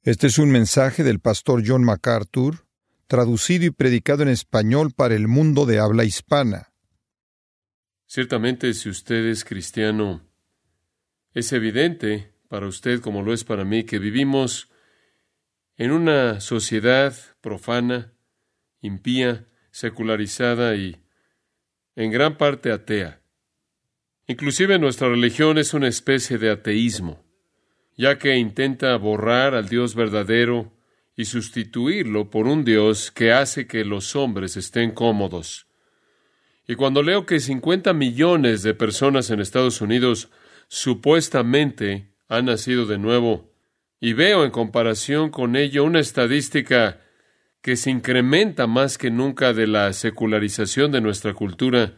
Este es un mensaje del pastor John MacArthur, traducido y predicado en español para el mundo de habla hispana. Ciertamente, si usted es cristiano, es evidente para usted, como lo es para mí, que vivimos en una sociedad profana, impía, secularizada y en gran parte atea. Inclusive nuestra religión es una especie de ateísmo, ya que intenta borrar al Dios verdadero y sustituirlo por un Dios que hace que los hombres estén cómodos. Y cuando leo que 50 millones de personas en Estados Unidos supuestamente han nacido de nuevo, y veo en comparación con ello una estadística que se incrementa más que nunca de la secularización de nuestra cultura,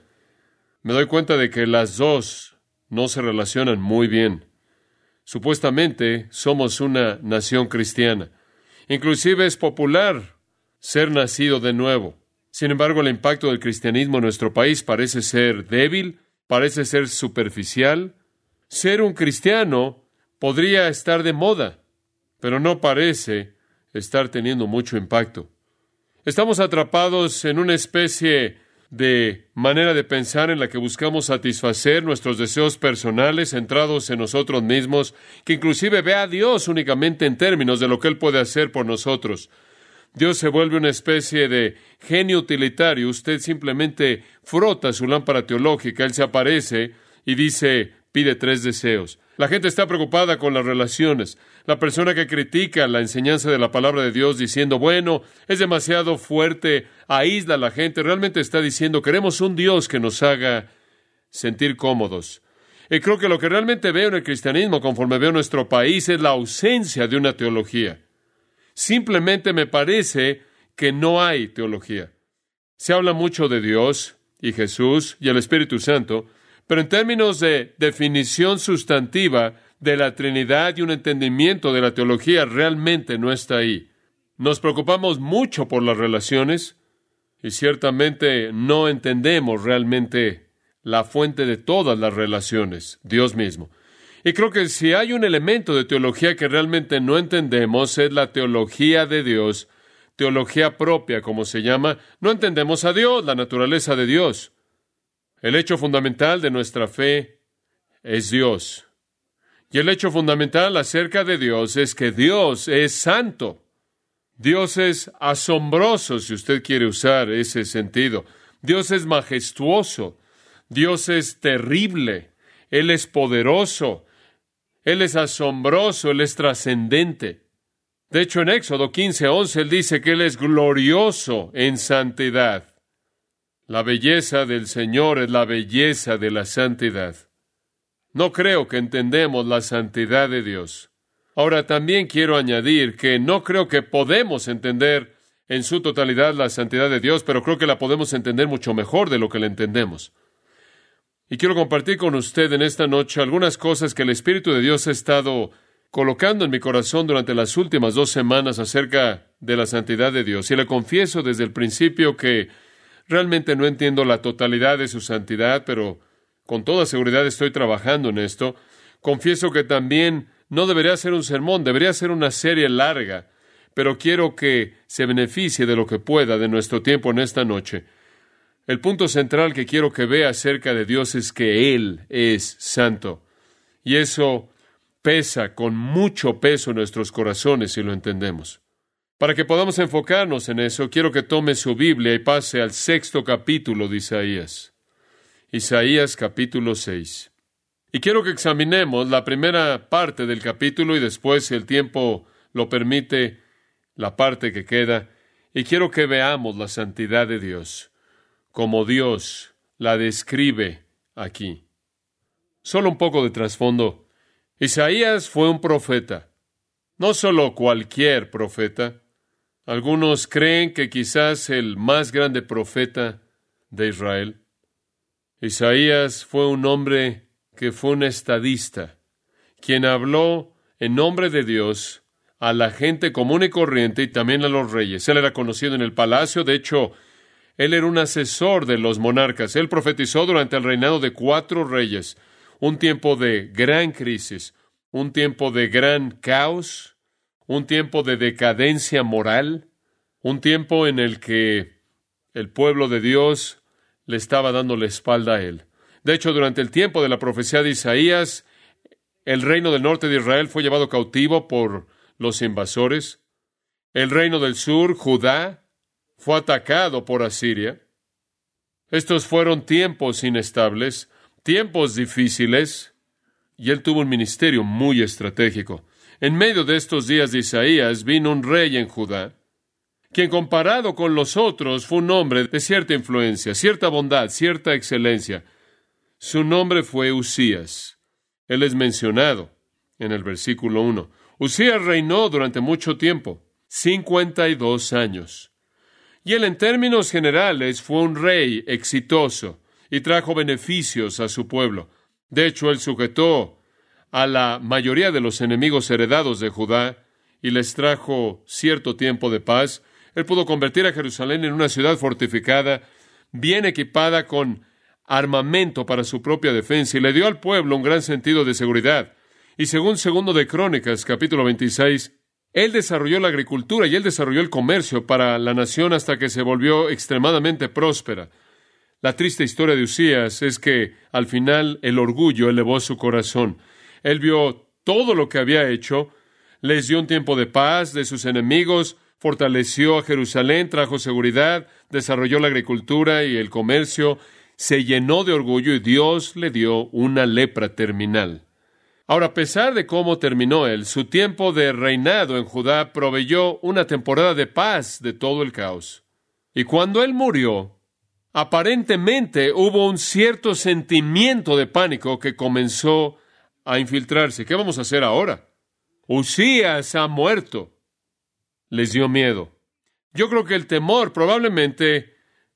me doy cuenta de que las dos no se relacionan muy bien. Supuestamente somos una nación cristiana. Inclusive es popular ser nacido de nuevo. Sin embargo, el impacto del cristianismo en nuestro país parece ser débil, parece ser superficial. Ser un cristiano podría estar de moda, pero no parece estar teniendo mucho impacto. Estamos atrapados en una especie de manera de pensar en la que buscamos satisfacer nuestros deseos personales centrados en nosotros mismos, que inclusive ve a Dios únicamente en términos de lo que Él puede hacer por nosotros. Dios se vuelve una especie de genio utilitario. Usted simplemente frota su lámpara teológica, Él se aparece y dice, pide 3 deseos. La gente está preocupada con las relaciones. La persona que critica la enseñanza de la palabra de Dios diciendo, bueno, es demasiado fuerte, aísla a la gente, realmente está diciendo, queremos un Dios que nos haga sentir cómodos. Y creo que lo que realmente veo en el cristianismo, conforme veo nuestro país, es la ausencia de una teología. Simplemente me parece que no hay teología. Se habla mucho de Dios y Jesús y el Espíritu Santo, pero en términos de definición sustantiva de la Trinidad y un entendimiento de la teología, realmente no está ahí. Nos preocupamos mucho por las relaciones y ciertamente no entendemos realmente la fuente de todas las relaciones, Dios mismo. Y creo que si hay un elemento de teología que realmente no entendemos, es la teología de Dios, teología propia, como se llama. No entendemos a Dios, la naturaleza de Dios. El hecho fundamental de nuestra fe es Dios. Y el hecho fundamental acerca de Dios es que Dios es santo. Dios es asombroso, si usted quiere usar ese sentido. Dios es majestuoso. Dios es terrible. Él es poderoso. Él es asombroso. Él es trascendente. De hecho, en Éxodo 15:11, Él dice que Él es glorioso en santidad. La belleza del Señor es la belleza de la santidad. No creo que entendemos la santidad de Dios. Ahora, también quiero añadir que no creo que podemos entender en su totalidad la santidad de Dios, pero creo que la podemos entender mucho mejor de lo que la entendemos. Y quiero compartir con usted en esta noche algunas cosas que el Espíritu de Dios ha estado colocando en mi corazón durante las últimas 2 semanas acerca de la santidad de Dios. Y le confieso desde el principio que realmente no entiendo la totalidad de su santidad, pero con toda seguridad estoy trabajando en esto. Confieso que también no debería ser un sermón, debería ser una serie larga, pero quiero que se beneficie de lo que pueda de nuestro tiempo en esta noche. El punto central que quiero que vea acerca de Dios es que Él es santo. Y eso pesa con mucho peso en nuestros corazones si lo entendemos. Para que podamos enfocarnos en eso, quiero que tome su Biblia y pase al 6º capítulo de Isaías. Isaías capítulo 6. Y quiero que examinemos la primera parte del capítulo y después, si el tiempo lo permite, la parte que queda. Y quiero que veamos la santidad de Dios, como Dios la describe aquí. Solo un poco de trasfondo. Isaías fue un profeta, no solo cualquier profeta. Algunos creen que quizás el más grande profeta de Israel. Isaías fue un hombre que fue un estadista, quien habló en nombre de Dios a la gente común y corriente y también a los reyes. Él era conocido en el palacio, de hecho, él era un asesor de los monarcas. Él profetizó durante el reinado de 4 reyes, un tiempo de gran crisis, un tiempo de gran caos, un tiempo de decadencia moral, un tiempo en el que el pueblo de Dios le estaba dando la espalda a él. De hecho, durante el tiempo de la profecía de Isaías, el reino del norte de Israel fue llevado cautivo por los invasores. El reino del sur, Judá, fue atacado por Asiria. Estos fueron tiempos inestables, tiempos difíciles, y él tuvo un ministerio muy estratégico. En medio de estos días de Isaías vino un rey en Judá, quien comparado con los otros fue un hombre de cierta influencia, cierta bondad, cierta excelencia. Su nombre fue Usías. Él es mencionado en el versículo 1. Usías reinó durante mucho tiempo, 52 años. Y él en términos generales fue un rey exitoso y trajo beneficios a su pueblo. De hecho, él sujetó a la mayoría de los enemigos heredados de Judá y les trajo cierto tiempo de paz. Él pudo convertir a Jerusalén en una ciudad fortificada, bien equipada con armamento para su propia defensa, y le dio al pueblo un gran sentido de seguridad. Y según Segundo de Crónicas, capítulo 26, él desarrolló la agricultura y él desarrolló el comercio para la nación hasta que se volvió extremadamente próspera. La triste historia de Usías es que, al final, el orgullo elevó su corazón. Él vio todo lo que había hecho, les dio un tiempo de paz de sus enemigos, fortaleció a Jerusalén, trajo seguridad, desarrolló la agricultura y el comercio, se llenó de orgullo y Dios le dio una lepra terminal. Ahora, a pesar de cómo terminó él, su tiempo de reinado en Judá proveyó una temporada de paz de todo el caos. Y cuando él murió, aparentemente hubo un cierto sentimiento de pánico que comenzó a infiltrarse. ¿Qué vamos a hacer ahora? Usías ha muerto. Les dio miedo. Yo creo que el temor probablemente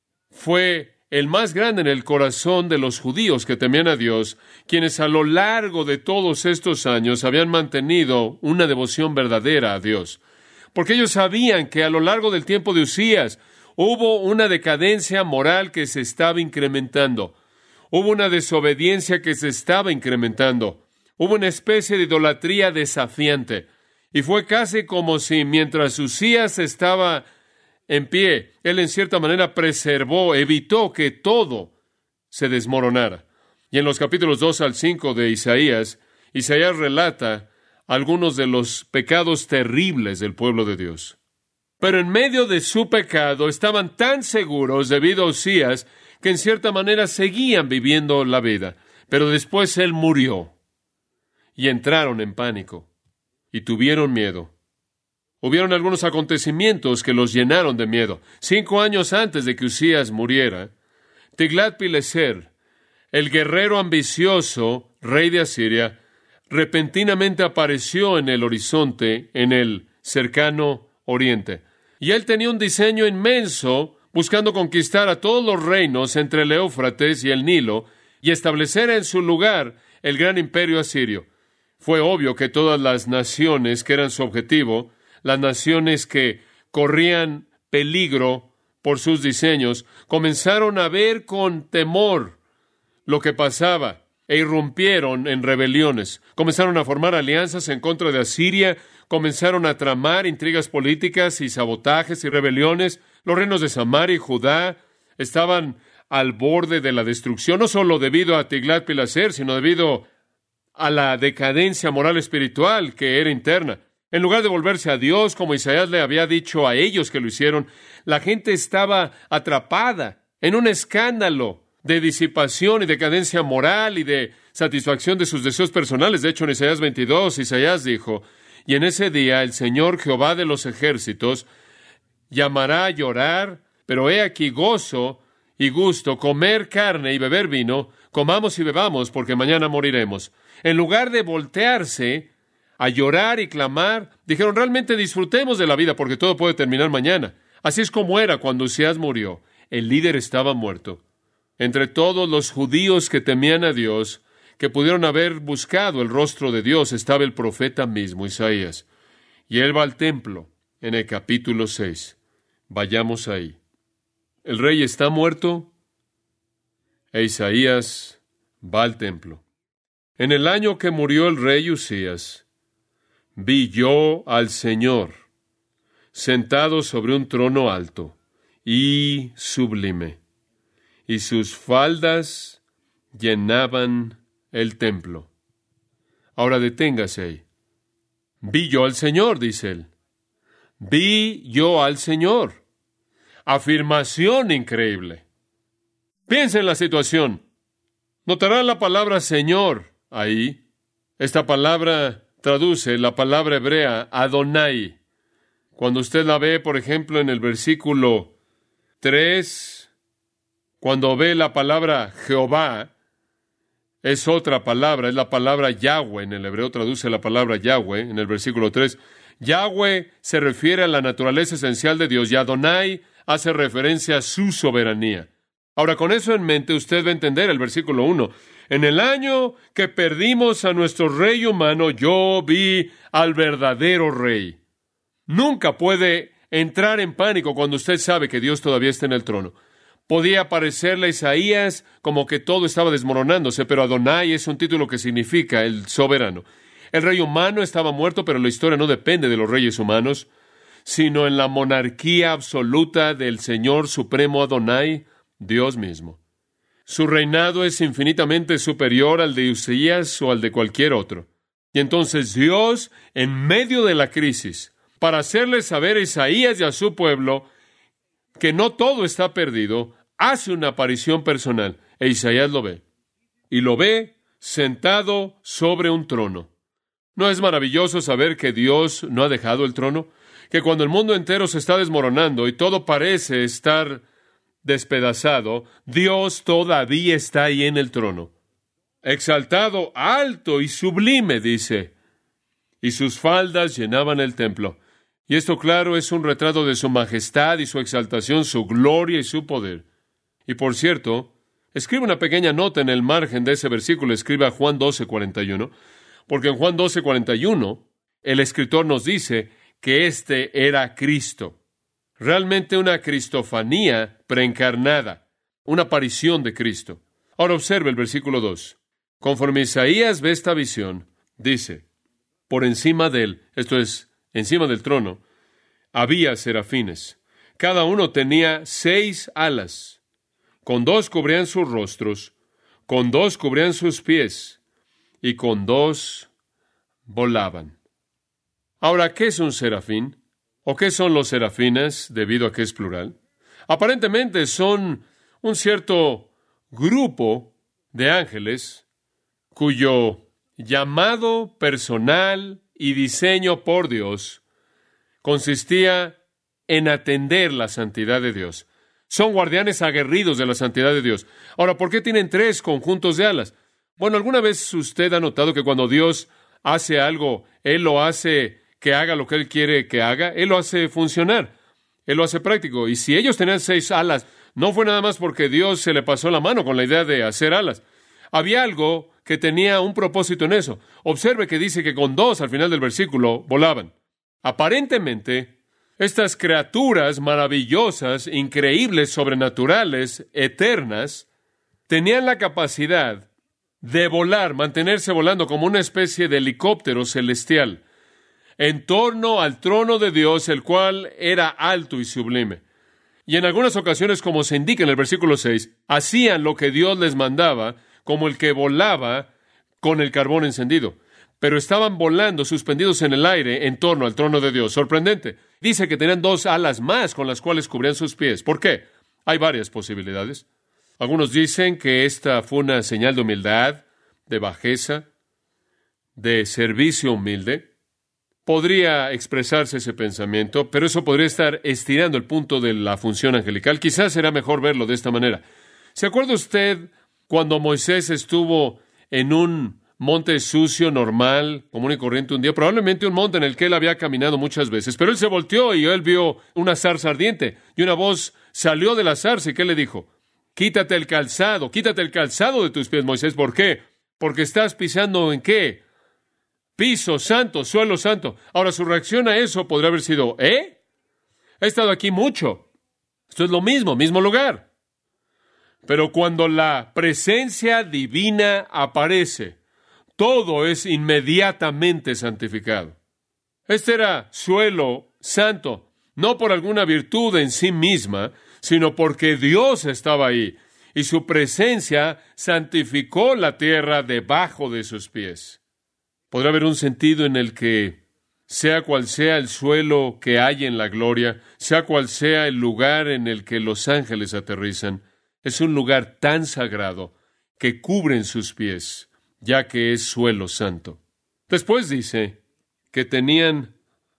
fue el más grande en el corazón de los judíos que temían a Dios, quienes a lo largo de todos estos años habían mantenido una devoción verdadera a Dios. Porque ellos sabían que a lo largo del tiempo de Usías hubo una decadencia moral que se estaba incrementando. Hubo una desobediencia que se estaba incrementando. Hubo una especie de idolatría desafiante. Y fue casi como si mientras Usías estaba en pie, él en cierta manera preservó, evitó que todo se desmoronara. Y en los capítulos 2 al 5 de Isaías, Isaías relata algunos de los pecados terribles del pueblo de Dios. Pero en medio de su pecado estaban tan seguros debido a Usías que en cierta manera seguían viviendo la vida. Pero después él murió y entraron en pánico y tuvieron miedo. Hubieron algunos acontecimientos que los llenaron de miedo. 5 años antes de que Usías muriera, Tiglat-Pileser, el guerrero ambicioso, rey de Asiria, repentinamente apareció en el horizonte, en el cercano oriente. Y él tenía un diseño inmenso, buscando conquistar a todos los reinos entre el Éufrates y el Nilo, y establecer en su lugar el gran imperio asirio. Fue obvio que todas las naciones que eran su objetivo, las naciones que corrían peligro por sus diseños, comenzaron a ver con temor lo que pasaba e irrumpieron en rebeliones. Comenzaron a formar alianzas en contra de Asiria, comenzaron a tramar intrigas políticas y sabotajes y rebeliones. Los reinos de Samaria y Judá estaban al borde de la destrucción, no solo debido a Tiglat-Pileser, sino debido a la decadencia moral espiritual que era interna. En lugar de volverse a Dios, como Isaías le había dicho a ellos que lo hicieron, la gente estaba atrapada en un escándalo de disipación y decadencia moral y de satisfacción de sus deseos personales. De hecho, en Isaías 22, Isaías dijo, y en ese día el Señor Jehová de los ejércitos llamará a llorar, pero he aquí gozo y gusto, comer carne y beber vino, comamos y bebamos, porque mañana moriremos. En lugar de voltearse a llorar y clamar, dijeron, realmente disfrutemos de la vida, porque todo puede terminar mañana. Así es como era cuando Usías murió. El líder estaba muerto. Entre todos los judíos que temían a Dios, que pudieron haber buscado el rostro de Dios, estaba el profeta mismo, Isaías. Y él va al templo en el capítulo 6. Vayamos ahí. El rey está muerto e Isaías va al templo. En el año que murió el rey Usías, vi yo al Señor sentado sobre un trono alto y sublime, y sus faldas llenaban el templo. Ahora deténgase ahí. Vi yo al Señor, dice él. Vi yo al Señor. Afirmación increíble. Piensa en la situación. Notará la palabra Señor ahí. Esta palabra traduce la palabra hebrea Adonai. Cuando usted la ve, por ejemplo, en el versículo 3, cuando ve la palabra Jehová, es otra palabra, es la palabra Yahweh. En el hebreo traduce la palabra Yahweh en el versículo 3. Yahweh se refiere a la naturaleza esencial de Dios y Adonai hace referencia a su soberanía. Ahora, con eso en mente, usted va a entender el versículo 1. En el año que perdimos a nuestro rey humano, yo vi al verdadero rey. Nunca puede entrar en pánico cuando usted sabe que Dios todavía está en el trono. Podía parecerle a Isaías como que todo estaba desmoronándose, pero Adonai es un título que significa el soberano. El rey humano estaba muerto, pero la historia no depende de los reyes humanos, sino en la monarquía absoluta del Señor Supremo Adonai, Dios mismo. Su reinado es infinitamente superior al de Usías o al de cualquier otro. Y entonces Dios, en medio de la crisis, para hacerle saber a Isaías y a su pueblo que no todo está perdido, hace una aparición personal. E Isaías lo ve. Y lo ve sentado sobre un trono. ¿No es maravilloso saber que Dios no ha dejado el trono? Que cuando el mundo entero se está desmoronando y todo parece estar despedazado, Dios todavía está ahí en el trono. Exaltado, alto y sublime, dice. Y sus faldas llenaban el templo. Y esto, claro, es un retrato de su majestad y su exaltación, su gloria y su poder. Y por cierto, escribe una pequeña nota en el margen de ese versículo, escribe a Juan 12:41, porque en Juan 12:41 el escritor nos dice que este era Cristo. Realmente una cristofanía preencarnada, una aparición de Cristo. Ahora observe el versículo 2. Conforme Isaías ve esta visión, dice, por encima de él, esto es, encima del trono, había serafines. Cada uno tenía 6 alas. Con 2 cubrían sus rostros, con 2 cubrían sus pies, y con 2 volaban. Ahora, ¿qué es un serafín? ¿O qué son los serafines, debido a que es plural? Aparentemente son un cierto grupo de ángeles cuyo llamado personal y diseño por Dios consistía en atender la santidad de Dios. Son guardianes aguerridos de la santidad de Dios. Ahora, ¿por qué tienen 3 conjuntos de alas? Bueno, ¿alguna vez usted ha notado que cuando Dios hace algo, Él lo hace que haga lo que Él quiere que haga? Él lo hace funcionar. Él lo hace práctico. Y si ellos tenían 6 alas, no fue nada más porque Dios se le pasó la mano con la idea de hacer alas. Había algo que tenía un propósito en eso. Observe que dice que con 2 al final del versículo volaban. Aparentemente, estas criaturas maravillosas, increíbles, sobrenaturales, eternas, tenían la capacidad de volar, mantenerse volando como una especie de helicóptero celestial en torno al trono de Dios, el cual era alto y sublime. Y en algunas ocasiones, como se indica en el versículo 6, hacían lo que Dios les mandaba, como el que volaba con el carbón encendido. Pero estaban volando, suspendidos en el aire, en torno al trono de Dios. Sorprendente. Dice que tenían 2 alas más con las cuales cubrían sus pies. ¿Por qué? Hay varias posibilidades. Algunos dicen que esta fue una señal de humildad, de bajeza, de servicio humilde. Podría expresarse ese pensamiento, pero eso podría estar estirando el punto de la función angelical. Quizás será mejor verlo de esta manera. ¿Se acuerda usted cuando Moisés estuvo en un monte sucio, normal, común y corriente un día? Probablemente un monte en el que él había caminado muchas veces, pero él se volteó y él vio una zarza ardiente, y una voz salió de la zarza, ¿y qué le dijo? Quítate el calzado de tus pies, Moisés. ¿Por qué? Porque estás pisando ¿en qué? Piso santo, suelo santo. Ahora, su reacción a eso podría haber sido, He estado aquí mucho. Esto es lo mismo lugar. Pero cuando la presencia divina aparece, todo es inmediatamente santificado. Este era suelo santo, no por alguna virtud en sí misma, sino porque Dios estaba ahí, y su presencia santificó la tierra debajo de sus pies. Podrá haber un sentido en el que, sea cual sea el suelo que hay en la gloria, sea cual sea el lugar en el que los ángeles aterrizan, es un lugar tan sagrado que cubren sus pies, ya que es suelo santo. Después dice que tenían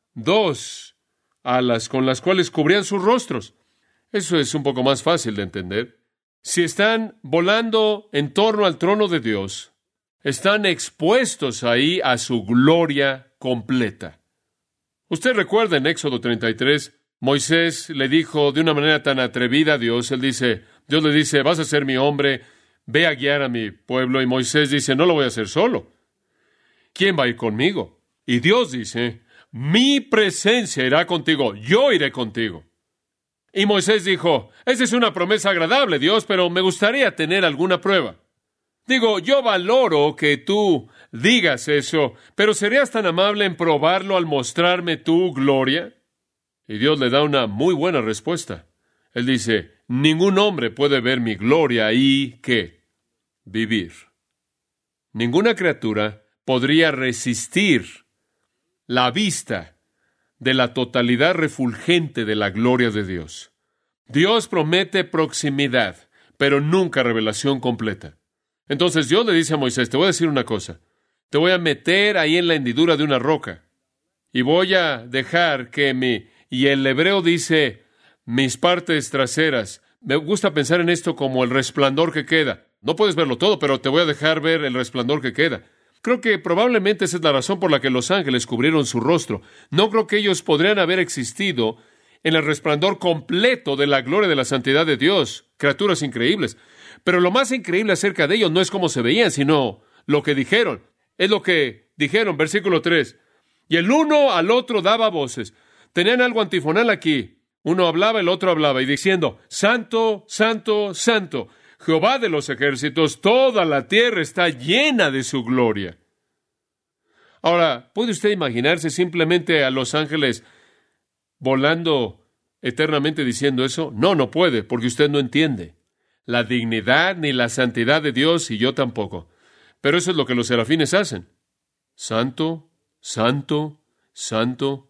2 alas con las cuales cubrían sus rostros. Eso es un poco más fácil de entender. Si están volando en torno al trono de Dios, están expuestos ahí a su gloria completa. Usted recuerda en Éxodo 33, Moisés le dijo de una manera tan atrevida a Dios, Dios le dice, vas a ser mi hombre, ve a guiar a mi pueblo, y Moisés dice, no lo voy a hacer solo. ¿Quién va a ir conmigo? Y Dios dice, mi presencia irá contigo, yo iré contigo. Y Moisés dijo, esa es una promesa agradable, Dios, pero me gustaría tener alguna prueba. Yo valoro que tú digas eso, pero ¿serías tan amable en probarlo al mostrarme tu gloria? Y Dios le da una muy buena respuesta. Él dice, ningún hombre puede ver mi gloria y, ¿qué? Vivir. Ninguna criatura podría resistir la vista de la totalidad refulgente de la gloria de Dios. Dios promete proximidad, pero nunca revelación completa. Entonces Dios le dice a Moisés, te voy a decir una cosa, te voy a meter ahí en la hendidura de una roca, y voy a dejar que y el hebreo dice, mis partes traseras. Me gusta pensar en esto como el resplandor que queda. No puedes verlo todo, pero te voy a dejar ver el resplandor que queda. Creo que probablemente esa es la razón por la que los ángeles cubrieron su rostro. No creo que ellos podrían haber existido en el resplandor completo de la gloria de la santidad de Dios. Criaturas increíbles. Pero lo más increíble acerca de ellos no es cómo se veían, sino lo que dijeron. Es lo que dijeron, versículo 3. Y el uno al otro daba voces. Tenían algo antifonal aquí. Uno hablaba, el otro hablaba, y diciendo, Santo, Santo, Santo, Jehová de los ejércitos, toda la tierra está llena de su gloria. Ahora, ¿puede usted imaginarse simplemente a los ángeles volando eternamente diciendo eso? No, no puede, porque usted no entiende la dignidad ni la santidad de Dios, y yo tampoco. Pero eso es lo que los serafines hacen. Santo, Santo, Santo,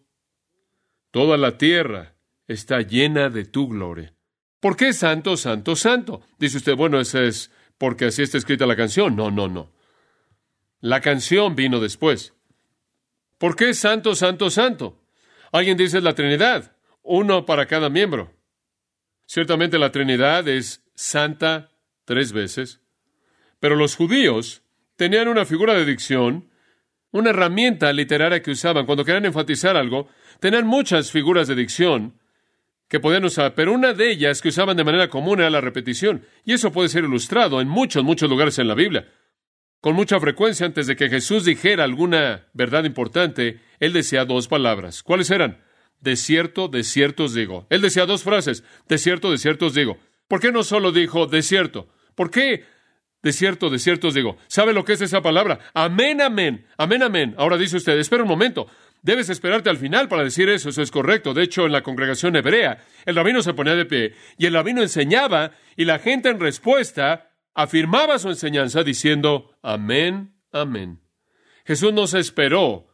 toda la tierra está llena de tu gloria. ¿Por qué santo, santo, santo? Dice usted, bueno, eso es porque así está escrita la canción. No, no, no. La canción vino después. ¿Por qué santo, santo, santo? Alguien dice la Trinidad, uno para cada miembro. Ciertamente la Trinidad es santa 3 veces, pero los judíos tenían una figura de dicción, una herramienta literaria que usaban cuando querían enfatizar algo. Tenían muchas figuras de dicción que podían usar, pero una de ellas que usaban de manera común era la repetición, y eso puede ser ilustrado en muchos lugares en la Biblia. Con mucha frecuencia, antes de que Jesús dijera alguna verdad importante, Él decía 2 palabras. ¿Cuáles eran? De cierto os digo. Él decía 2 frases. De cierto os digo. ¿Por qué no solo dijo de cierto? ¿Por qué de cierto os digo? ¿Sabe lo que es esa palabra? Amén, amén. Amén, amén. Ahora dice usted, espera un momento. Debes esperarte al final para decir eso. Eso es correcto. De hecho, en la congregación hebrea, el rabino se ponía de pie y el rabino enseñaba, y la gente en respuesta afirmaba su enseñanza diciendo, amén, amén. Jesús no se esperó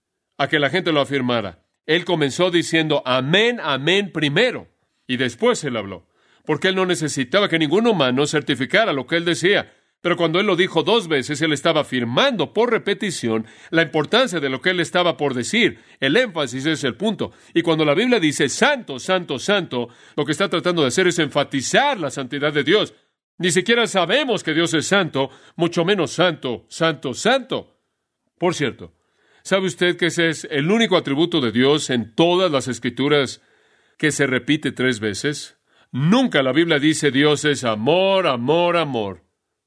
a que la gente lo afirmara. Él comenzó diciendo, amén, amén primero, y después Él habló, porque Él no necesitaba que ningún humano certificara lo que Él decía. Pero cuando Él lo dijo 2 veces, Él estaba afirmando por repetición la importancia de lo que Él estaba por decir. El énfasis es el punto. Y cuando la Biblia dice santo, santo, santo, lo que está tratando de hacer es enfatizar la santidad de Dios. Ni siquiera sabemos que Dios es santo, mucho menos santo, santo, santo. Por cierto, ¿sabe usted que ese es el único atributo de Dios en todas las Escrituras que se repite 3 veces? Nunca la Biblia dice Dios es amor, amor, amor.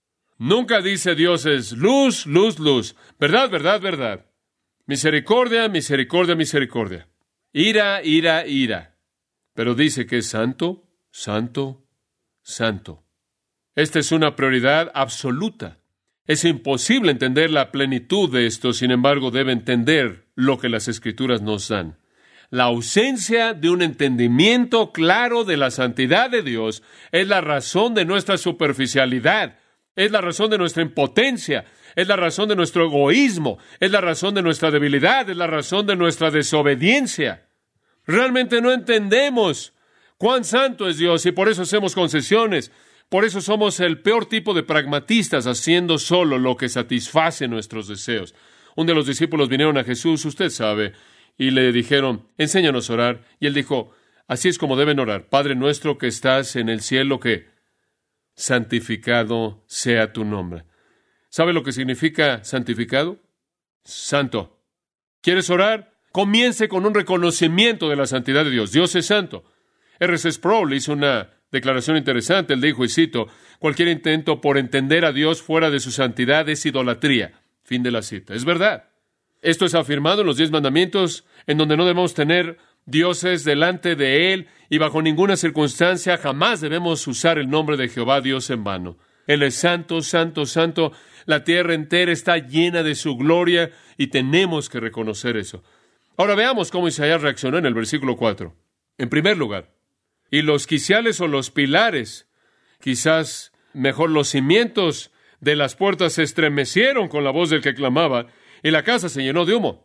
Nunca dice Dios es luz, luz, luz. Verdad, verdad, verdad. Misericordia, misericordia, misericordia. Ira, ira, ira. Pero dice que es santo, santo, santo. Esta es una prioridad absoluta. Es imposible entender la plenitud de esto, sin embargo, debe entender lo que las Escrituras nos dan. La ausencia de un entendimiento claro de la santidad de Dios es la razón de nuestra superficialidad, es la razón de nuestra impotencia, es la razón de nuestro egoísmo, es la razón de nuestra debilidad, es la razón de nuestra desobediencia. Realmente no entendemos cuán santo es Dios y por eso hacemos concesiones. Por eso somos el peor tipo de pragmatistas, haciendo solo lo que satisface nuestros deseos. Un de los discípulos vinieron a Jesús, usted sabe, y le dijeron, enséñanos a orar. Y él dijo, así es como deben orar. Padre nuestro que estás en el cielo, que santificado sea tu nombre. ¿Sabe lo que significa santificado? Santo. ¿Quieres orar? Comience con un reconocimiento de la santidad de Dios. Dios es santo. R.C. Sproul hizo una declaración interesante. Él dijo, y cito, cualquier intento por entender a Dios fuera de su santidad es idolatría. Fin de la cita. Es verdad. Esto es afirmado en los 10 mandamientos, en donde no debemos tener dioses delante de Él y bajo ninguna circunstancia jamás debemos usar el nombre de Jehová Dios en vano. Él es santo, santo, santo. La tierra entera está llena de su gloria y tenemos que reconocer eso. Ahora veamos cómo Isaías reaccionó en el versículo 4. En primer lugar, y los quiciales o los pilares, quizás mejor los cimientos de las puertas se estremecieron con la voz del que clamaba, y la casa se llenó de humo.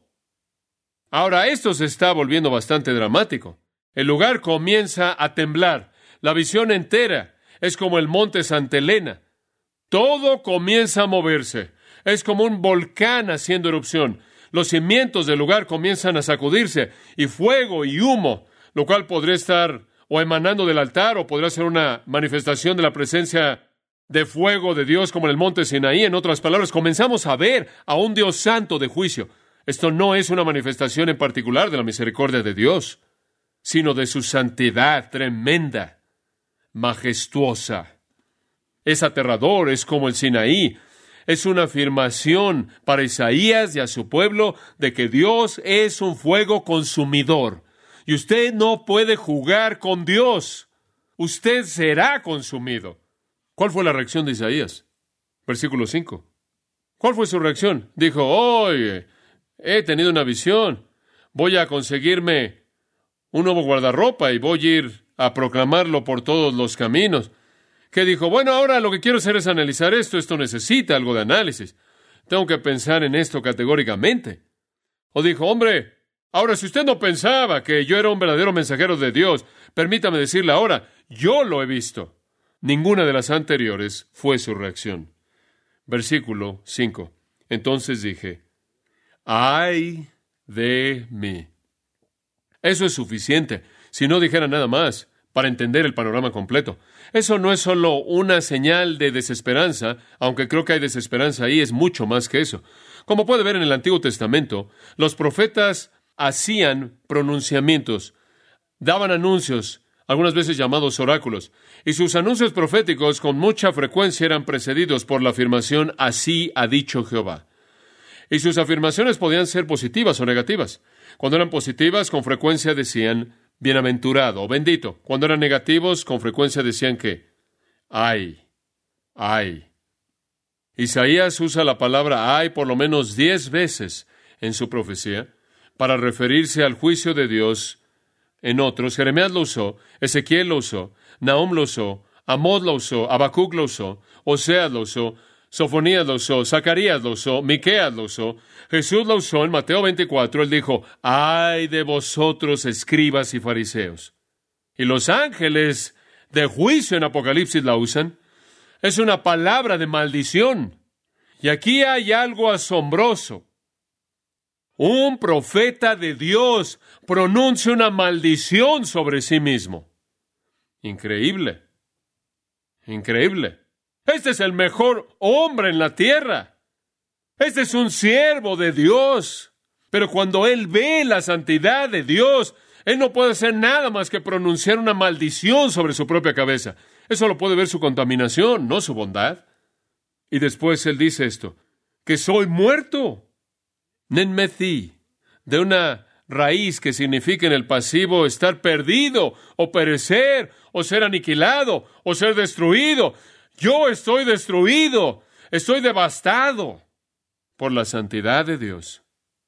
Ahora, esto se está volviendo bastante dramático. El lugar comienza a temblar. La visión entera es como el monte Santa Elena. Todo comienza a moverse. Es como un volcán haciendo erupción. Los cimientos del lugar comienzan a sacudirse, y fuego y humo, lo cual podría estar o emanando del altar, o podría ser una manifestación de la presencia de fuego de Dios como en el monte Sinaí. En otras palabras, comenzamos a ver a un Dios santo de juicio. Esto no es una manifestación en particular de la misericordia de Dios, sino de su santidad tremenda, majestuosa. Es aterrador, es como el Sinaí. Es una afirmación para Isaías y a su pueblo de que Dios es un fuego consumidor. Y usted no puede jugar con Dios. Usted será consumido. ¿Cuál fue la reacción de Isaías? Versículo 5. ¿Cuál fue su reacción? Dijo, oye, he tenido una visión. Voy a conseguirme un nuevo guardarropa y voy a ir a proclamarlo por todos los caminos. Que dijo, bueno, ahora lo que quiero hacer es analizar esto. Esto necesita algo de análisis. Tengo que pensar en esto categóricamente. O dijo, hombre, ahora si usted no pensaba que yo era un verdadero mensajero de Dios, permítame decirle ahora, yo lo he visto. Ninguna de las anteriores fue su reacción. Versículo 5. Entonces dije, ¡ay de mí! Eso es suficiente, si no dijera nada más, para entender el panorama completo. Eso no es solo una señal de desesperanza, aunque creo que hay desesperanza ahí, es mucho más que eso. Como puede ver en el Antiguo Testamento, los profetas hacían pronunciamientos, daban anuncios, algunas veces llamados oráculos, y sus anuncios proféticos con mucha frecuencia eran precedidos por la afirmación, así ha dicho Jehová. Y sus afirmaciones podían ser positivas o negativas. Cuando eran positivas, con frecuencia decían, bienaventurado o bendito. Cuando eran negativos, con frecuencia decían que, ay, ay. Isaías usa la palabra ay por lo menos 10 veces en su profecía para referirse al juicio de Dios en otros. Jeremías lo usó, Ezequiel lo usó, Nahum lo usó, Amós lo usó, Habacuc lo usó, Oseas lo usó, Sofonías lo usó, Zacarías lo usó, Miqueas lo usó, Jesús lo usó en Mateo 24. Él dijo, ¡ay de vosotros, escribas y fariseos! Y los ángeles de juicio en Apocalipsis la usan. Es una palabra de maldición. Y aquí hay algo asombroso. Un profeta de Dios pronuncia una maldición sobre sí mismo. Increíble. Increíble. Este es el mejor hombre en la tierra. Este es un siervo de Dios. Pero cuando él ve la santidad de Dios, él no puede hacer nada más que pronunciar una maldición sobre su propia cabeza. Eso lo puede ver su contaminación, no su bondad. Y después él dice esto, que soy muerto. Nenmethi, de una raíz que significa en el pasivo estar perdido, o perecer, o ser aniquilado, o ser destruido. Yo estoy destruido, estoy devastado por la santidad de Dios.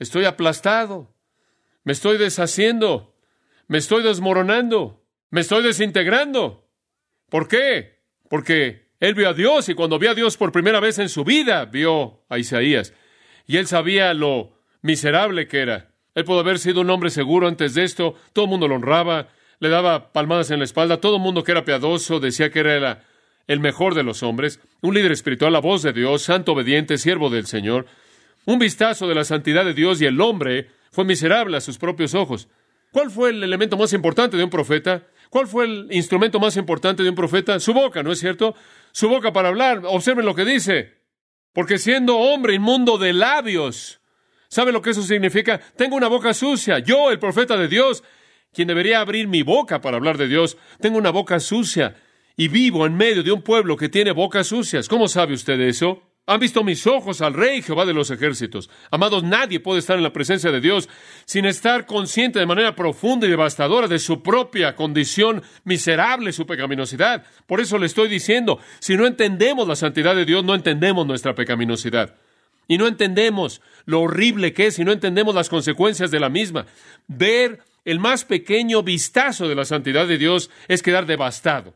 estoy aplastado, me estoy deshaciendo, me estoy desmoronando, me estoy desintegrando. ¿Por qué? Porque él vio a Dios, y cuando vio a Dios por primera vez en su vida, vio a Isaías. Y él sabía lo miserable que era. Él pudo haber sido un hombre seguro antes de esto. Todo el mundo lo honraba, le daba palmadas en la espalda. Todo el mundo que era piadoso decía que era el mejor de los hombres. Un líder espiritual, la voz de Dios, santo, obediente, siervo del Señor. Un vistazo de la santidad de Dios, y el hombre fue miserable a sus propios ojos. ¿Cuál fue el elemento más importante de un profeta? ¿Cuál fue el instrumento más importante de un profeta? Su boca, ¿no es cierto? Su boca para hablar. Observen lo que dice. Porque siendo hombre inmundo de labios, ¿sabe lo que eso significa? Tengo una boca sucia. Yo, el profeta de Dios, quien debería abrir mi boca para hablar de Dios, tengo una boca sucia y vivo en medio de un pueblo que tiene bocas sucias. ¿Cómo sabe usted eso? Han visto mis ojos al Rey Jehová de los ejércitos. Amados, nadie puede estar en la presencia de Dios sin estar consciente de manera profunda y devastadora de su propia condición miserable, su pecaminosidad. Por eso le estoy diciendo, si no entendemos la santidad de Dios, no entendemos nuestra pecaminosidad. Y no entendemos lo horrible que es, y no entendemos las consecuencias de la misma. Ver el más pequeño vistazo de la santidad de Dios es quedar devastado.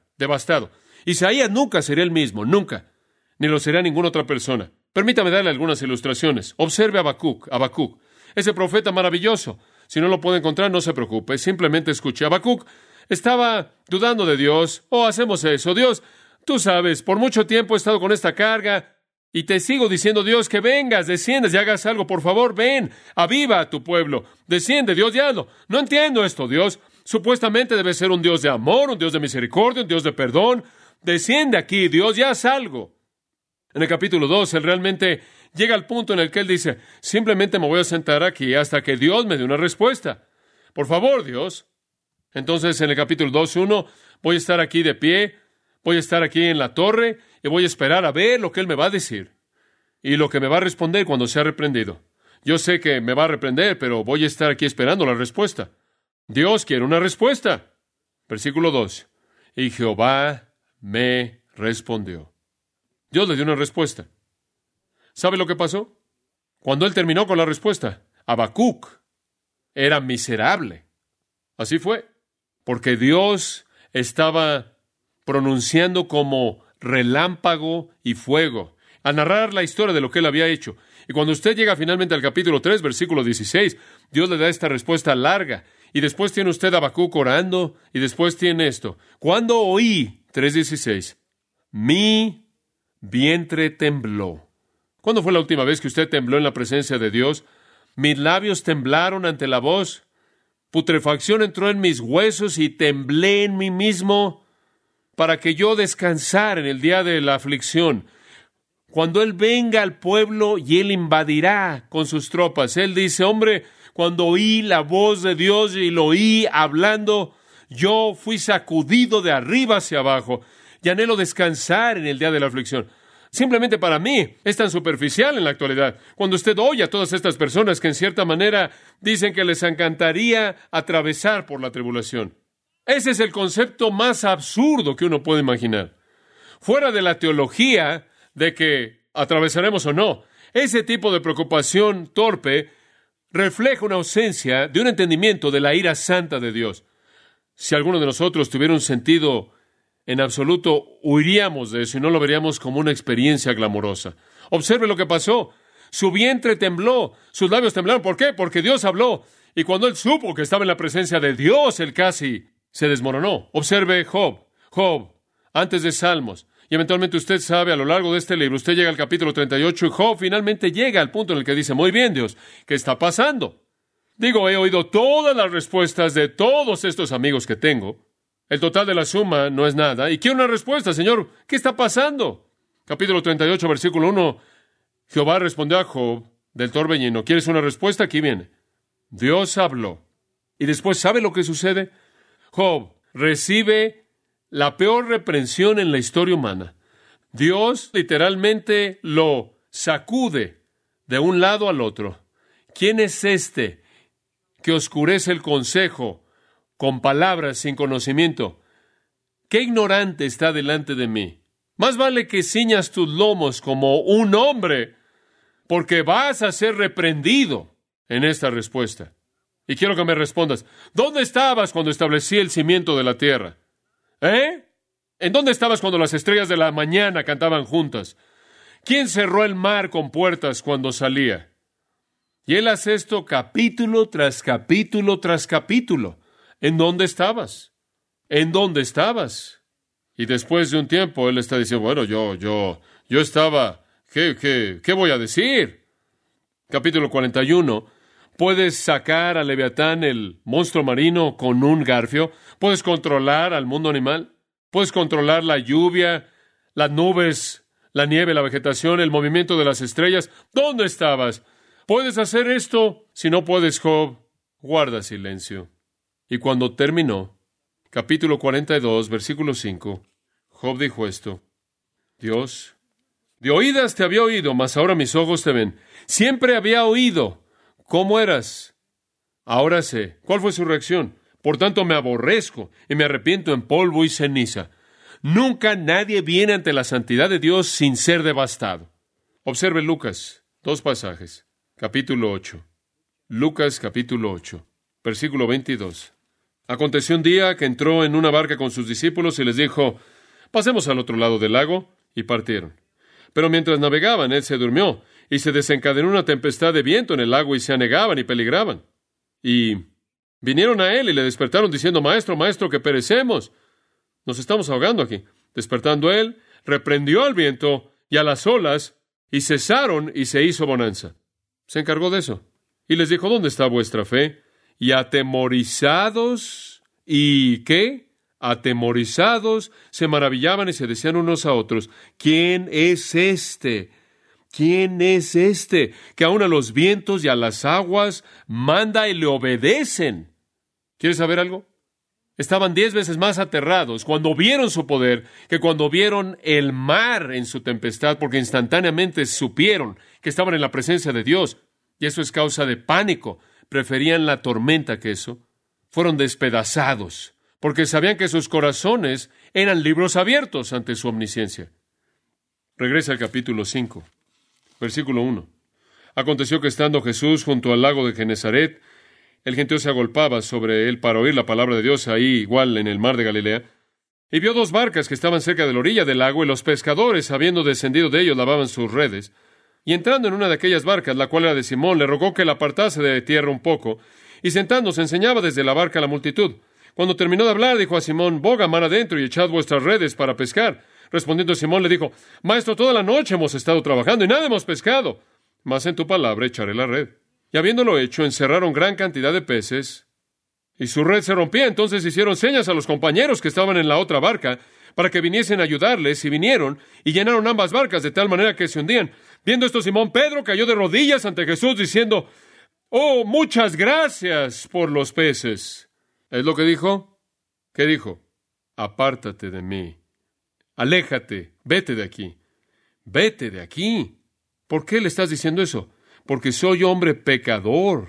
Isaías nunca sería el mismo, nunca. Ni lo será ninguna otra persona. Permítame darle algunas ilustraciones. Observe a Habacuc, ese profeta maravilloso. Si no lo puede encontrar, no se preocupe, simplemente escuche. Habacuc estaba dudando de Dios. Hacemos eso. Dios, tú sabes, por mucho tiempo he estado con esta carga y te sigo diciendo, Dios, que vengas, desciendas y hagas algo. Por favor, ven, aviva a tu pueblo. Desciende, Dios, y hazlo. No entiendo esto, Dios. Supuestamente debe ser un Dios de amor, un Dios de misericordia, un Dios de perdón. Desciende aquí, Dios, y haz algo. En el capítulo 2, él realmente llega al punto en el que él dice, simplemente me voy a sentar aquí hasta que Dios me dé una respuesta. Por favor, Dios. Entonces, en el capítulo 2:1, voy a estar aquí de pie, voy a estar aquí en la torre y voy a esperar a ver lo que él me va a decir y lo que me va a responder cuando sea reprendido. Yo sé que me va a reprender, pero voy a estar aquí esperando la respuesta. Dios quiere una respuesta. Versículo 2. Y Jehová me respondió. Dios le dio una respuesta. ¿Sabe lo que pasó? Cuando él terminó con la respuesta, Habacuc era miserable. Así fue. Porque Dios estaba pronunciando como relámpago y fuego, al narrar la historia de lo que él había hecho. Y cuando usted llega finalmente al capítulo 3, versículo 16, Dios le da esta respuesta larga. Y después tiene usted a Habacuc orando, y después tiene esto. Cuando oí, 3:16, mi vientre tembló. ¿Cuándo fue la última vez que usted tembló en la presencia de Dios? Mis labios temblaron ante la voz. Putrefacción entró en mis huesos y temblé en mí mismo para que yo descansara en el día de la aflicción. Cuando Él venga al pueblo y Él invadirá con sus tropas. Él dice, hombre, cuando oí la voz de Dios y lo oí hablando, yo fui sacudido de arriba hacia abajo. Y anhelo descansar en el día de la aflicción. Simplemente para mí es tan superficial en la actualidad. Cuando usted oye a todas estas personas que en cierta manera dicen que les encantaría atravesar por la tribulación. Ese es el concepto más absurdo que uno puede imaginar. Fuera de la teología de que atravesaremos o no, ese tipo de preocupación torpe refleja una ausencia de un entendimiento de la ira santa de Dios. Si alguno de nosotros tuviera un sentido en absoluto, huiríamos de eso y no lo veríamos como una experiencia glamorosa. Observe lo que pasó. Su vientre tembló, sus labios temblaron. ¿Por qué? Porque Dios habló. Y cuando él supo que estaba en la presencia de Dios, él casi se desmoronó. Observe Job, antes de Salmos. Y eventualmente usted sabe, a lo largo de este libro, usted llega al capítulo 38 y Job finalmente llega al punto en el que dice, muy bien, Dios, ¿qué está pasando? Digo, he oído todas las respuestas de todos estos amigos que tengo. El total de la suma no es nada. Y quiero una respuesta, Señor. ¿Qué está pasando? Capítulo 38, versículo 1. Jehová respondió a Job del torbellino. ¿Quieres una respuesta? Aquí viene. Dios habló. Y después, ¿sabe lo que sucede? Job recibe la peor reprensión en la historia humana. Dios literalmente lo sacude de un lado al otro. ¿Quién es este que oscurece el consejo con palabras sin conocimiento? ¿Qué ignorante está delante de mí? Más vale que ciñas tus lomos como un hombre, porque vas a ser reprendido. en esta respuesta. Y quiero que me respondas, ¿dónde estabas cuando establecí el cimiento de la tierra? ¿En dónde estabas cuando las estrellas de la mañana cantaban juntas? ¿Quién cerró el mar con puertas cuando salía? Y él hace esto capítulo tras capítulo tras capítulo. ¿En dónde estabas? ¿En dónde estabas? Y después de un tiempo, él está diciendo, bueno, yo estaba, ¿qué voy a decir? Capítulo 41, puedes sacar a Leviatán, el monstruo marino, con un garfio. Puedes controlar al mundo animal. Puedes controlar la lluvia, las nubes, la nieve, la vegetación, el movimiento de las estrellas. ¿Dónde estabas? ¿Puedes hacer esto? Si no puedes, Job, guarda silencio. Y cuando terminó, capítulo 42, versículo 5, Job dijo esto: Dios, de oídas te había oído, mas ahora mis ojos te ven. Siempre había oído cómo eras. Ahora sé. ¿Cuál fue su reacción? Por tanto me aborrezco y me arrepiento en polvo y ceniza. Nunca nadie viene ante la santidad de Dios sin ser devastado. Observe Lucas, 2 pasajes. Capítulo 8. Lucas capítulo 8, versículo 22. Aconteció un día que entró en una barca con sus discípulos y les dijo, pasemos al otro lado del lago, y partieron. Pero mientras navegaban, él se durmió, y se desencadenó una tempestad de viento en el lago, y se anegaban y peligraban. Y vinieron a él y le despertaron diciendo, Maestro, Maestro, que perecemos. Nos estamos ahogando aquí. Despertando él, reprendió al viento y a las olas, y cesaron, y se hizo bonanza. Se encargó de eso. Y les dijo, ¿dónde está vuestra fe? Y atemorizados, ¿y qué? Atemorizados, se maravillaban y se decían unos a otros, ¿quién es este? ¿Quién es este? Que aun a los vientos y a las aguas manda y le obedecen. ¿Quieres saber algo? Estaban 10 veces más aterrados cuando vieron su poder que cuando vieron el mar en su tempestad, porque instantáneamente supieron que estaban en la presencia de Dios. Y eso es causa de pánico. Preferían la tormenta que eso. Fueron despedazados, porque sabían que sus corazones eran libros abiertos ante su omnisciencia. Regresa al capítulo 5, versículo 1. Aconteció que estando Jesús junto al lago de Genesaret, el gentío se agolpaba sobre él para oír la palabra de Dios ahí igual en el mar de Galilea, y vio 2 barcas que estaban cerca de la orilla del lago, y los pescadores, habiendo descendido de ellos, lavaban sus redes. Y entrando en una de aquellas barcas, la cual era de Simón, le rogó que la apartase de tierra un poco, y sentándose enseñaba desde la barca a la multitud. Cuando terminó de hablar, dijo a Simón, boga mar adentro y echad vuestras redes para pescar. Respondiendo Simón le dijo, Maestro, toda la noche hemos estado trabajando y nada hemos pescado, mas en tu palabra echaré la red. Y habiéndolo hecho, encerraron gran cantidad de peces, y su red se rompía. Entonces hicieron señas a los compañeros que estaban en la otra barca, para que viniesen a ayudarles, y vinieron, y llenaron ambas barcas de tal manera que se hundían. Viendo esto, Simón Pedro cayó de rodillas ante Jesús, diciendo, oh, muchas gracias por los peces. ¿Es lo que dijo? ¿Qué dijo? Apártate de mí. Aléjate, vete de aquí. Vete de aquí. ¿Por qué le estás diciendo eso? Porque soy hombre pecador,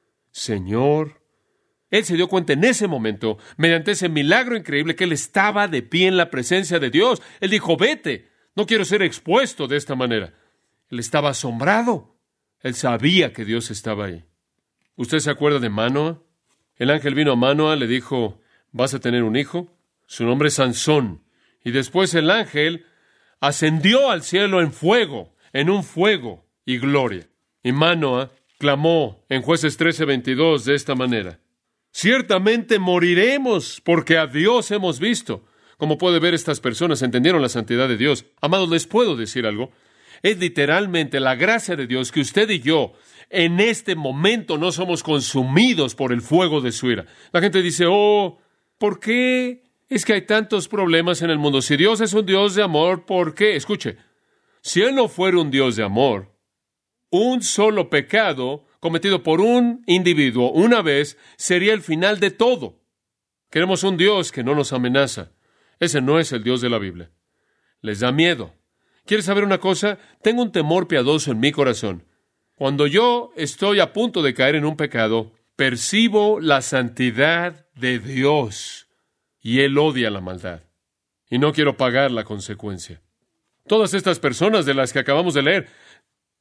Señor. Él se dio cuenta en ese momento, mediante ese milagro increíble, que él estaba de pie en la presencia de Dios. Él dijo, vete, no quiero ser expuesto de esta manera. Él estaba asombrado. Él sabía que Dios estaba ahí. ¿Usted se acuerda de Manoa? El ángel vino a Manoa, le dijo, vas a tener un hijo. Su nombre es Sansón. Y después el ángel ascendió al cielo en fuego, en un fuego y gloria. Y Manoa clamó en Jueces 13:22 de esta manera, ciertamente moriremos porque a Dios hemos visto. Como puede ver, estas personas entendieron la santidad de Dios. Amados, les puedo decir algo. Es literalmente la gracia de Dios que usted y yo en este momento no somos consumidos por el fuego de su ira. La gente dice, oh, ¿por qué es que hay tantos problemas en el mundo? Si Dios es un Dios de amor, ¿por qué? Escuche, si Él no fuera un Dios de amor, un solo pecado cometido por un individuo una vez sería el final de todo. Queremos un Dios que no nos amenaza. Ese no es el Dios de la Biblia. Les da miedo. ¿Quieres saber una cosa? Tengo un temor piadoso en mi corazón. Cuando yo estoy a punto de caer en un pecado, percibo la santidad de Dios y Él odia la maldad. Y no quiero pagar la consecuencia. Todas estas personas de las que acabamos de leer,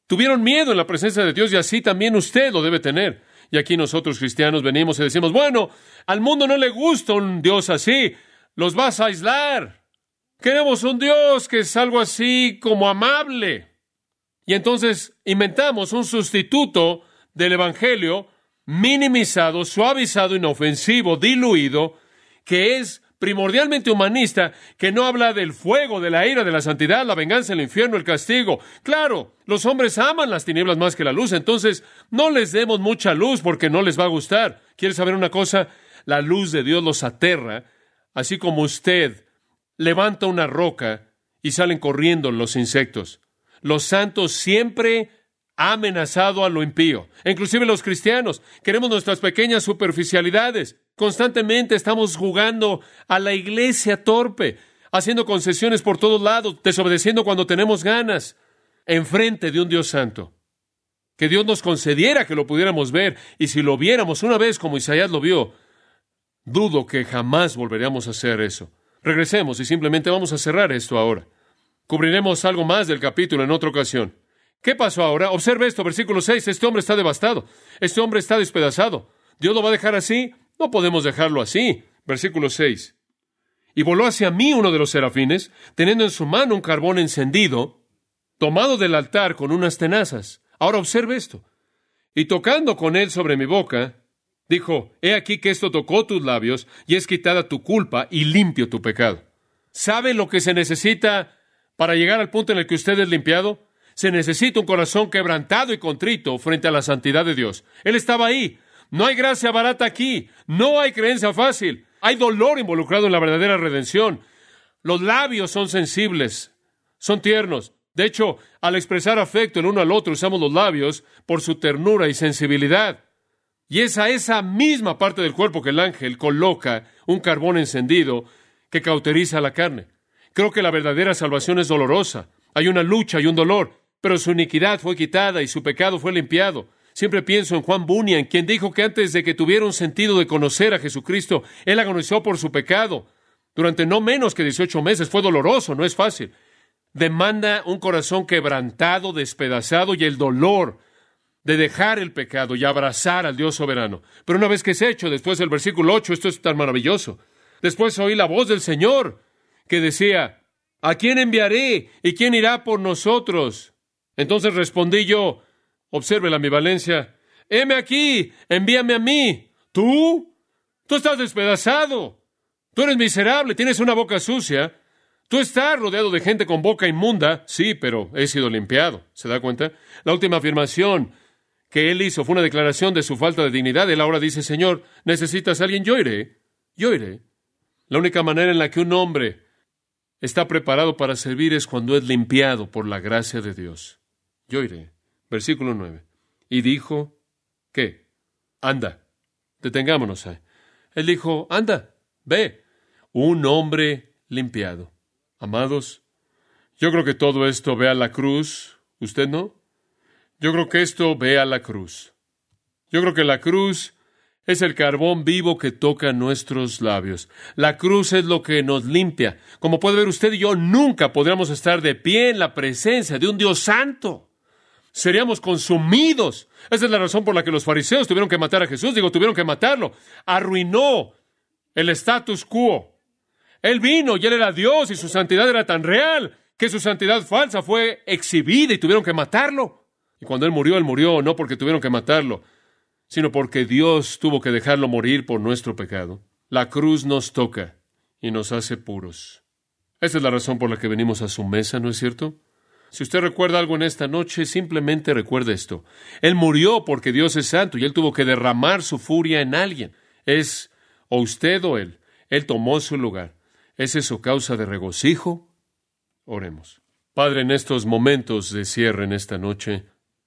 Tuvieron miedo en la presencia de Dios y así también usted lo debe tener. Y aquí nosotros cristianos venimos y decimos, bueno, al mundo no le gusta un Dios así, los vas a aislar. Queremos un Dios que es algo así como amable. Y entonces inventamos un sustituto del Evangelio minimizado, suavizado, inofensivo, diluido, que es primordialmente humanista, que no habla del fuego, de la ira, de la santidad, la venganza, el infierno, el castigo. Claro, los hombres aman las tinieblas más que la luz, entonces no les demos mucha luz porque no les va a gustar. ¿Quieres saber una cosa? La luz de Dios los aterra, así como usted levanta una roca y salen corriendo los insectos. Los santos siempre han amenazado a lo impío, inclusive los cristianos. Queremos nuestras pequeñas superficialidades. Constantemente estamos jugando a la iglesia torpe, haciendo concesiones por todos lados, desobedeciendo cuando tenemos ganas, enfrente de un Dios santo. Que Dios nos concediera que lo pudiéramos ver, y si lo viéramos una vez como Isaías lo vio, dudo que jamás volveríamos a hacer eso. Regresemos y simplemente vamos a cerrar esto ahora. Cubriremos algo más del capítulo en otra ocasión. ¿Qué pasó ahora? Observe esto, versículo 6. Este hombre está devastado. Este hombre está despedazado. ¿Dios lo va a dejar así? No podemos dejarlo así. Versículo 6. Y voló hacia mí uno de los serafines, teniendo en su mano un carbón encendido, tomado del altar con unas tenazas. Ahora observe esto. Y tocando con él sobre mi boca, dijo, he aquí que esto tocó tus labios, y es quitada tu culpa y limpio tu pecado. ¿Sabe lo que se necesita para llegar al punto en el que usted es limpiado? Se necesita un corazón quebrantado y contrito frente a la santidad de Dios. Él estaba ahí. No hay gracia barata aquí. No hay creencia fácil. Hay dolor involucrado en la verdadera redención. Los labios son sensibles, son tiernos. De hecho, al expresar afecto el uno al otro, usamos los labios por su ternura y sensibilidad. Y es a esa misma parte del cuerpo que el ángel coloca un carbón encendido que cauteriza la carne. Creo que la verdadera salvación es dolorosa. Hay una lucha y un dolor. Pero su iniquidad fue quitada y su pecado fue limpiado. Siempre pienso en Juan Bunyan, quien dijo que antes de que tuviera un sentido de conocer a Jesucristo, él agonizó por su pecado. Durante no menos que 18 meses. Fue doloroso, no es fácil. Demanda un corazón quebrantado, despedazado y el dolor de dejar el pecado y abrazar al Dios soberano. Pero una vez que es hecho, después del versículo 8, esto es tan maravilloso. Después oí la voz del Señor que decía, ¿a quién enviaré y quién irá por nosotros? Entonces respondí yo, observe la ambivalencia, heme aquí, envíame a mí. ¿Tú? Tú estás despedazado. Tú eres miserable, tienes una boca sucia. Tú estás rodeado de gente con boca inmunda. Sí, pero he sido limpiado. ¿Se da cuenta? La última afirmación que él hizo fue una declaración de su falta de dignidad. Él ahora dice, Señor, ¿necesitas a alguien? Yo iré. Yo iré. La única manera en la que un hombre está preparado para servir es cuando es limpiado por la gracia de Dios. Yo iré. Versículo 9. Y dijo, ¿qué? Anda. Detengámonos ahí. Él dijo, anda, ve. Un hombre limpiado. Amados, yo creo que todo esto ve a la cruz. ¿Usted no? Yo creo que esto ve a la cruz. Yo creo que la cruz es el carbón vivo que toca nuestros labios. La cruz es lo que nos limpia. Como puede ver usted y yo, nunca podríamos estar de pie en la presencia de un Dios santo. Seríamos consumidos. Esa es la razón por la que los fariseos tuvieron que matar a Jesús. Tuvieron que matarlo. Arruinó el status quo. Él vino y él era Dios y su santidad era tan real que su santidad falsa fue exhibida y tuvieron que matarlo. Y cuando él murió no porque tuvieron que matarlo, sino porque Dios tuvo que dejarlo morir por nuestro pecado. La cruz nos toca y nos hace puros. Esa es la razón por la que venimos a su mesa, ¿no es cierto? Si usted recuerda algo en esta noche, simplemente recuerde esto. Él murió porque Dios es santo y Él tuvo que derramar su furia en alguien. Es o usted o Él. Él tomó su lugar. ¿Es eso causa de regocijo? Oremos. Padre, en estos momentos de cierre en esta noche,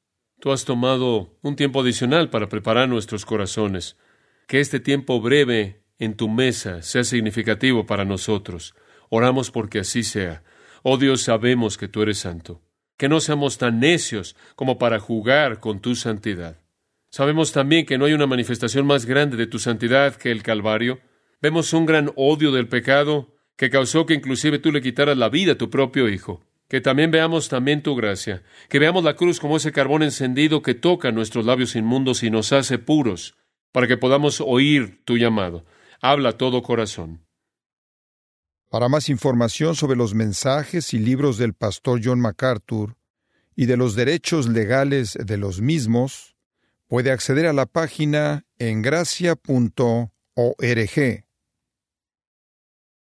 Tú has tomado un tiempo adicional para preparar nuestros corazones. Que este tiempo breve en tu mesa sea significativo para nosotros. Oramos porque así sea. Oh Dios, sabemos que tú eres santo. Que no seamos tan necios como para jugar con tu santidad. Sabemos también que no hay una manifestación más grande de tu santidad que el Calvario. Vemos un gran odio del pecado que causó que inclusive tú le quitaras la vida a tu propio Hijo. Que también veamos también tu gracia, que veamos la cruz como ese carbón encendido que toca nuestros labios inmundos y nos hace puros, para que podamos oír tu llamado. Habla a todo corazón. Para más información sobre los mensajes y libros del pastor John MacArthur y de los derechos legales de los mismos, puede acceder a la página en gracia.org.